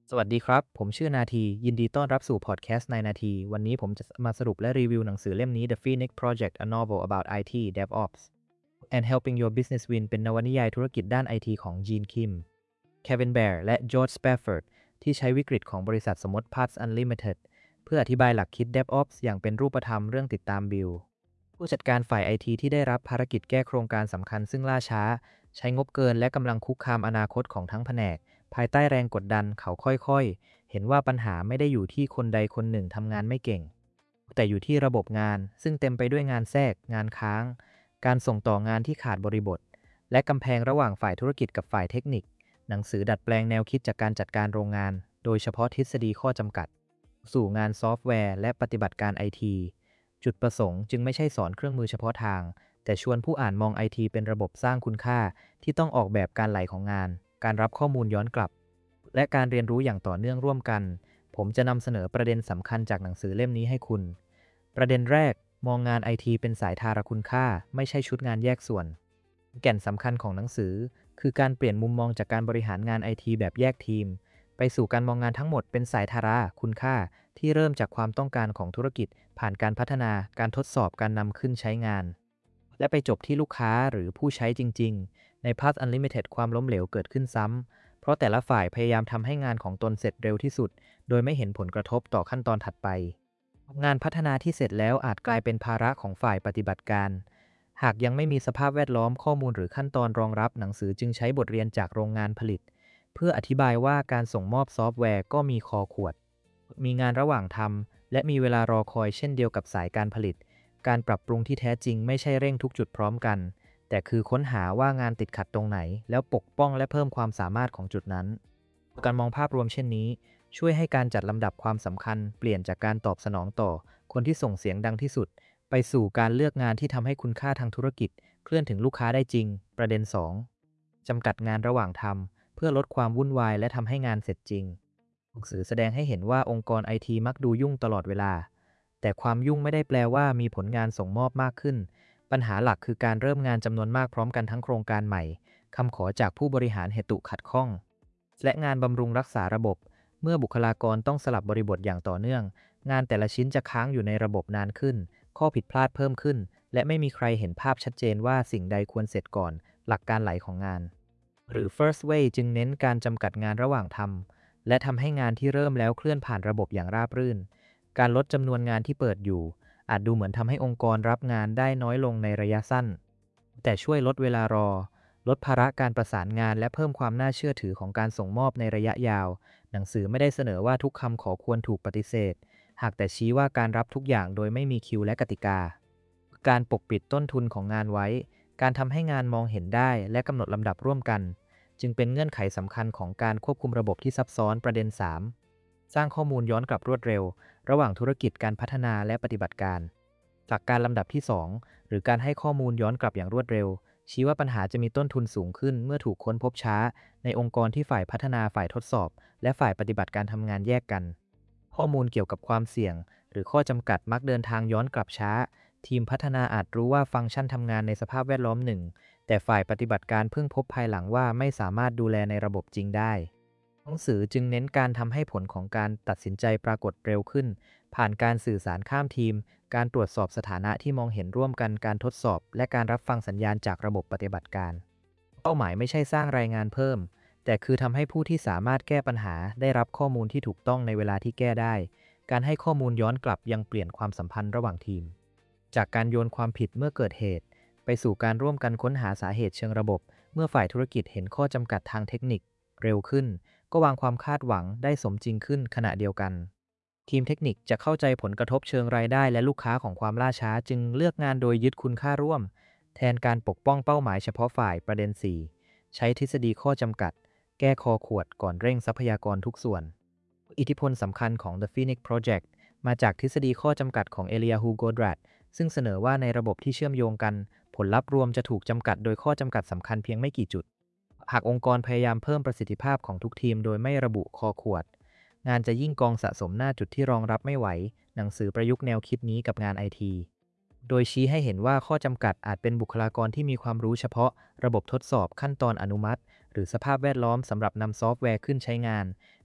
สวัสดีครับ ผมชื่อนาที ยินดีต้อนรับสู่พอดแคสต์ในนาที วันนี้ผมจะมาสรุปและรีวิวหนังสือเล่มนี้ The Phoenix Project A Novel About IT DevOps and Helping Your Business Win เป็นนวนิยายธุรกิจด้าน IT ของจีนคิม Kevin Bear และ George Spafford ที่ใช้วิกฤตของบริษัทสมมติ Parts Unlimited เพื่ออธิบายหลักคิด DevOps อย่างเป็นรูปธรรมเรื่องติดตามบิลผู้จัดการฝ่าย IT ที่ได้รับภารกิจแก้โครงการสำคัญซึ่งล่าช้าใช้งบเกินและกำลังคุกคามอนาคตของทั้งแผนกภายใต้แรงกดดันเขาค่อยๆเห็นว่าปัญหาไม่ได้อยู่ที่คนใดคนหนึ่งทำงานไม่เก่งแต่อยู่ที่ระบบงานซึ่งเต็มไปด้วยงานแทรกงานค้างการส่งต่องานที่ขาดบริบทและกำแพงระหว่างฝ่ายธุรกิจกับฝ่ายเทคนิคหนังสือดัดแปลงแนวคิดจากการจัดการโรงงานโดยเฉพาะทฤษฎีข้อจำกัดสู่งานซอฟต์แวร์และปฏิบัติการ IT จุดประสงค์จึงไม่ใช่สอนเครื่องมือเฉพาะทางแต่ชวนผู้อ่านมอง IT เป็นระบบสร้างคุณค่าที่ต้องออกแบบการไหลของงานการรับข้อมูลย้อนกลับและการเรียนรู้อย่างต่อเนื่องร่วมกันผมจะนำเสนอประเด็นสำคัญจากหนังสือเล่มนี้ให้คุณประเด็นแรกมองงาน IT เป็นสายทาระคุณค่าไม่ใช่ชุดงานแยกส่วนแก่นสำคัญของหนังสือคือการเปลี่ยนมุมมองจากการบริหารงาน IT แบบแยกทีมไปสู่การมองงานทั้งหมดเป็นสายทาระคุณค่าที่เริ่มจากความต้องการของธุรกิจผ่านการพัฒนาการทดสอบการนำขึ้นใช้งานและไปจบที่ลูกค้าหรือผู้ใช้จริงๆใน Path Unlimited ความล้มเหลวเกิดขึ้นซ้ำเพราะแต่ละฝ่ายพยายามทำให้งานของตนเสร็จเร็วที่สุดโดยไม่เห็นผลกระทบต่อขั้นตอนถัดไปงานพัฒนาที่เสร็จแล้วอาจกลายเป็นภาระของฝ่ายปฏิบัติการหากยังไม่มีสภาพแวดล้อมข้อมูลหรือขั้นตอนรองรับหนังสือจึงใช้บทเรียนจากโรงงานผลิตเพื่ออธิบายว่าการส่งมอบซอฟต์แวร์ก็มีคอขวดมีงานระหว่างทำและมีเวลารอคอยเช่นเดียวกับสายการผลิตการปรับปรุงที่แท้จริงไม่ใช่เร่งทุกจุดพร้อมกันแต่คือค้นหาว่างานติดขัดตรงไหนแล้วปกป้องและเพิ่มความสามารถของจุดนั้นการมองภาพรวมเช่นนี้ช่วยให้การจัดลำดับความสำคัญเปลี่ยนจากการตอบสนองต่อคนที่ส่งเสียงดังที่สุดไปสู่การเลือกงานที่ทำให้คุณค่าทางธุรกิจเคลื่อนถึงลูกค้าได้จริงประเด็น2จำกัดงานระหว่างทำเพื่อลดความวุ่นวายและทำให้งานเสร็จจริงหนังสือแสดงให้เห็นว่าองค์กรไอทีมักดูยุ่งตลอดเวลาแต่ความยุ่งไม่ได้แปลว่ามีผลงานส่งมอบมากขึ้นปัญหาหลักคือการเริ่มงานจำนวนมากพร้อมกันทั้งโครงการใหม่คำขอจากผู้บริหารเหตุขัดข้องและงานบำรุงรักษาระบบเมื่อบุคลากรต้องสลับบริบทอย่างต่อเนื่องงานแต่ละชิ้นจะค้างอยู่ในระบบนานขึ้นข้อผิดพลาดเพิ่มขึ้นและไม่มีใครเห็นภาพชัดเจนว่าสิ่งใดควรเสร็จก่อนหลักการไหลของงานหรือ first way จึงเน้นการจำกัดงานระหว่างทำและทำให้งานที่เริ่มแล้วเคลื่อนผ่านระบบอย่างราบรื่นการลดจำนวนงานที่เปิดอยู่อาจดูเหมือนทำให้องค์กรรับงานได้น้อยลงในระยะสั้นแต่ช่วยลดเวลารอลดภาระการประสานงานและเพิ่มความน่าเชื่อถือของการส่งมอบในระยะยาวหนังสือไม่ได้เสนอว่าทุกคำขอควรถูกปฏิเสธหากแต่ชี้ว่าการรับทุกอย่างโดยไม่มีคิวและกติกาการปกปิดต้นทุนของงานไว้การทำให้งานมองเห็นได้และกำหนดลำดับร่วมกันจึงเป็นเงื่อนไขสำคัญของการควบคุมระบบที่ซับซ้อนประเด็น3สร้างข้อมูลย้อนกลับรวดเร็วระหว่างธุรกิจการพัฒนาและปฏิบัติการหลักการลำดับที่2หรือการให้ข้อมูลย้อนกลับอย่างรวดเร็วชี้ว่าปัญหาจะมีต้นทุนสูงขึ้นเมื่อถูกค้นพบช้าในองค์กรที่ฝ่ายพัฒนาฝ่ายทดสอบและฝ่ายปฏิบัติการทำงานแยกกันข้อมูลเกี่ยวกับความเสี่ยงหรือข้อจำกัดมักเดินทางย้อนกลับช้าทีมพัฒนาอาจรู้ว่าฟังก์ชันทำงานในสภาพแวดล้อมหนึ่งแต่ฝ่ายปฏิบัติการเพิ่งพบภายหลังว่าไม่สามารถดูแลในระบบจริงได้หนังสือจึงเน้นการทำให้ผลของการตัดสินใจปรากฏเร็วขึ้นผ่านการสื่อสารข้ามทีมการตรวจสอบสถานะที่มองเห็นร่วมกันการทดสอบและการรับฟังสัญญาณจากระบบปฏิบัติการเป้าหมายไม่ใช่สร้างรายงานเพิ่มแต่คือทำให้ผู้ที่สามารถแก้ปัญหาได้รับข้อมูลที่ถูกต้องในเวลาที่แก้ได้การให้ข้อมูลย้อนกลับยังเปลี่ยนความสัมพันธ์ระหว่างทีมจากการโยนความผิดเมื่อเกิดเหตุไปสู่การร่วมกันค้นหาสาเหตุเชิงระบบเมื่อฝ่ายธุรกิจเห็นข้อจำกัดทางเทคนิคเร็วขึ้นก็วางความคาดหวังได้สมจริงขึ้นขณะเดียวกันทีมเทคนิคจะเข้าใจผลกระทบเชิงรายได้และลูกค้าของความล่าช้าจึงเลือกงานโดยยึดคุณค่าร่วมแทนการปกป้องเป้าหมายเฉพาะฝ่ายประเด็น4ใช้ทฤษฎีข้อจำกัดแก้คอขวดก่อนเร่งทรัพยากรทุกส่วนอิทธิพลสำคัญของ The Phoenix Project มาจากทฤษฎีข้อจำกัดของเอลียาฮู โกดรัตซึ่งเสนอว่าในระบบที่เชื่อมโยงกันผลลัพธ์รวมจะถูกจำกัดโดยข้อจำกัดสำคัญเพียงไม่กี่จุดหากองค์กรพยายามเพิ่มประสิทธิภาพของทุกทีมโดยไม่ระบุคอขวดงานจะยิ่งกองสะสมหน้าจุดที่รองรับไม่ไหวหนังสือประยุกต์แนวคิดนี้กับงานไอทีโดยชี้ให้เห็นว่าข้อจำกัดอาจเป็นบุคลากรที่มีความรู้เฉพาะระบบทดสอบขั้นตอนอนุมัติหรือสภาพแวดล้อมสำหรับนำซอฟต์แวร์ขึ้นใช้งาน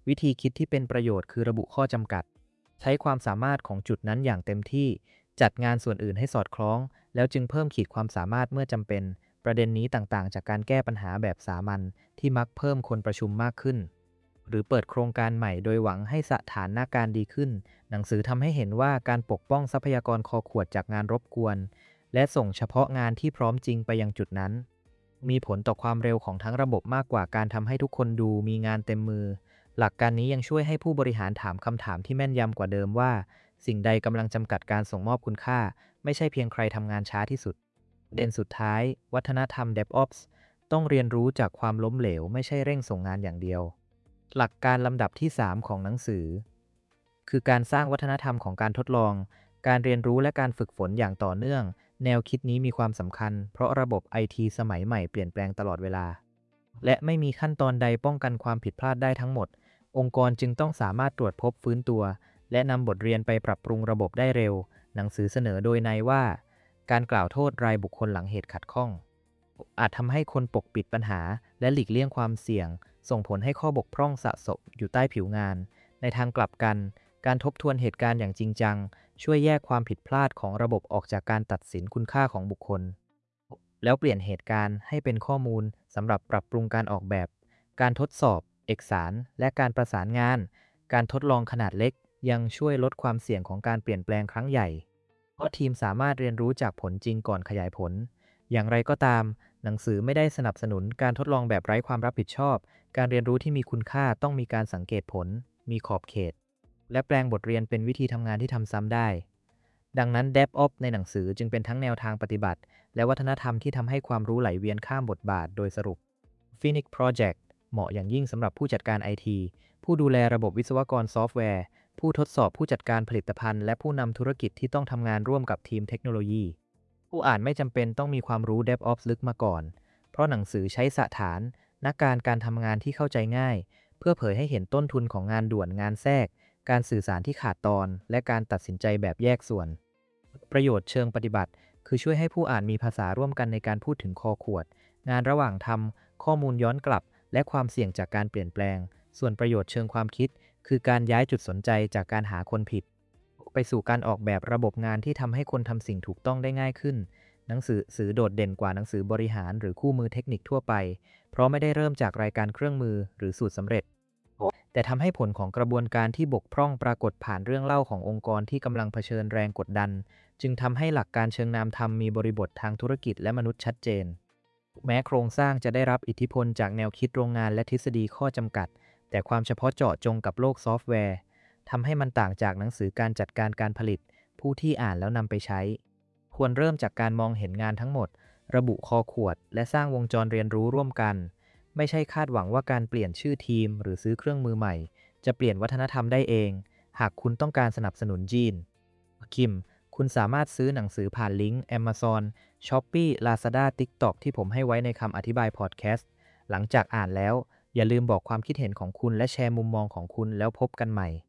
วิธีคิดที่เป็นประโยชน์คือระบุข้อจำกัดใช้ความสามารถของจุดนั้นอย่างเต็มที่จัดงานส่วนอื่นให้สอดคล้องแล้วจึงเพิ่มขีดความสามารถเมื่อจำเป็นประเด็นนี้ต่างๆจากการแก้ปัญหาแบบสามัญที่มักเพิ่มคนประชุมมากขึ้นหรือเปิดโครงการใหม่โดยหวังให้สถานการณ์ดีขึ้นหนังสือทำให้เห็นว่าการปกป้องทรัพยากรคอขวดจากงานรบกวนและส่งเฉพาะงานที่พร้อมจริงไปยังจุดนั้นมีผลต่อความเร็วของทั้งระบบมากกว่าการทำให้ทุกคนดูมีงานเต็มมือหลักการนี้ยังช่วยให้ผู้บริหารถามคำถามที่แม่นยำกว่าเดิมว่าสิ่งใดกำลังจำกัดการส่งมอบคุณค่าไม่ใช่เพียงใครทำงานช้าที่สุดประเด็นสุดท้ายวัฒนธรรม DevOps ต้องเรียนรู้จากความล้มเหลวไม่ใช่เร่งส่งงานอย่างเดียวหลักการลำดับที่ 3 ของหนังสือคือการสร้างวัฒนธรรมของการทดลองการเรียนรู้และการฝึกฝนอย่างต่อเนื่องแนวคิดนี้มีความสำคัญเพราะระบบ IT สมัยใหม่เปลี่ยนแปลงตลอดเวลาและไม่มีขั้นตอนใดป้องกันความผิดพลาดได้ทั้งหมดองค์กรจึงต้องสามารถตรวจพบฟื้นตัวและนำบทเรียนไปปรับปรุงระบบได้เร็วหนังสือเสนอโดยในว่าการกล่าวโทษรายบุคคลหลังเหตุขัดข้องอาจทำให้คนปกปิดปัญหาและหลีกเลี่ยงความเสี่ยงส่งผลให้ข้อบกพร่องสะสมอยู่ใต้ผิวงานในทางกลับกันการทบทวนเหตุการณ์อย่างจริงจังช่วยแยกความผิดพลาดของระบบออกจากการตัดสินคุณค่าของบุคคลแล้วเปลี่ยนเหตุการณ์ให้เป็นข้อมูลสำหรับปรับปรุงการออกแบบการทดสอบเอกสารและการประสานงานการทดลองขนาดเล็กยังช่วยลดความเสี่ยงของการเปลี่ยนแปลงครั้งใหญ่เพราะทีมสามารถเรียนรู้จากผลจริงก่อนขยายผลอย่างไรก็ตามหนังสือไม่ได้สนับสนุนการทดลองแบบไร้ความรับผิดชอบการเรียนรู้ที่มีคุณค่าต้องมีการสังเกตผลมีขอบเขตและแปลงบทเรียนเป็นวิธีทำงานที่ทำซ้ำได้ดังนั้น DevOps ในหนังสือจึงเป็นทั้งแนวทางปฏิบัติและวัฒนธรรมที่ทำให้ความรู้ไหลเวียนข้ามบทบาทโดยสรุป Phoenix Project เหมาะอย่างยิ่งสำหรับผู้จัดการ IT ผู้ดูแลระบบวิศวกรซอฟต์แวร์ผู้ทดสอบผู้จัดการผลิตภัณฑ์และผู้นำธุรกิจที่ต้องทำงานร่วมกับทีมเทคโนโลยีผู้อ่านไม่จำเป็นต้องมีความรู้ DevOps ลึกมาก่อนเพราะหนังสือใช้สถานนักการทำงานที่เข้าใจง่ายเพื่อเผยให้เห็นต้นทุนของงานด่วนงานแทรกการสื่อสารที่ขาดตอนและการตัดสินใจแบบแยกส่วนประโยชน์เชิงปฏิบัติคือช่วยให้ผู้อ่านมีภาษาร่วมกันในการพูดถึงคอขวดงานระหว่างทำข้อมูลย้อนกลับและความเสี่ยงจากการเปลี่ยนแปลงส่วนประโยชน์เชิงความคิดคือการย้ายจุดสนใจจากการหาคนผิดไปสู่การออกแบบระบบงานที่ทำให้คนทำสิ่งถูกต้องได้ง่ายขึ้นหนังสือโดดเด่นกว่าหนังสือบริหารหรือคู่มือเทคนิคทั่วไปเพราะไม่ได้เริ่มจากรายการเครื่องมือหรือสูตรสำเร็จแต่ทำให้ผลของกระบวนการที่บกพร่องปรากฏผ่านเรื่องเล่าขององค์กรที่กำลังเผชิญแรงกดดันจึงทำให้หลักการเชิงนามธรรมมีบริบททางธุรกิจและมนุษย์ชัดเจนแม้โครงสร้างจะได้รับอิทธิพลจากแนวคิดโรงงานและทฤษฎีข้อจำกัดแต่ความเฉพาะเจาะจงกับโลกซอฟต์แวร์ทำให้มันต่างจากหนังสือการจัดการการผลิตผู้ที่อ่านแล้วนำไปใช้ควรเริ่มจากการมองเห็นงานทั้งหมดระบุคอขวดและสร้างวงจรเรียนรู้ร่วมกันไม่ใช่คาดหวังว่าการเปลี่ยนชื่อทีมหรือซื้อเครื่องมือใหม่จะเปลี่ยนวัฒนธรรมได้เองหากคุณต้องการสนับสนุนจีนคิมคุณสามารถซื้อหนังสือผ่านลิงก์ Amazon Shopee Lazada TikTok ที่ผมให้ไว้ในคำอธิบายพอดแคสต์หลังจากอ่านแล้วอย่าลืมบอกความคิดเห็นของคุณและแชร์มุมมองของคุณแล้วพบกันใหม่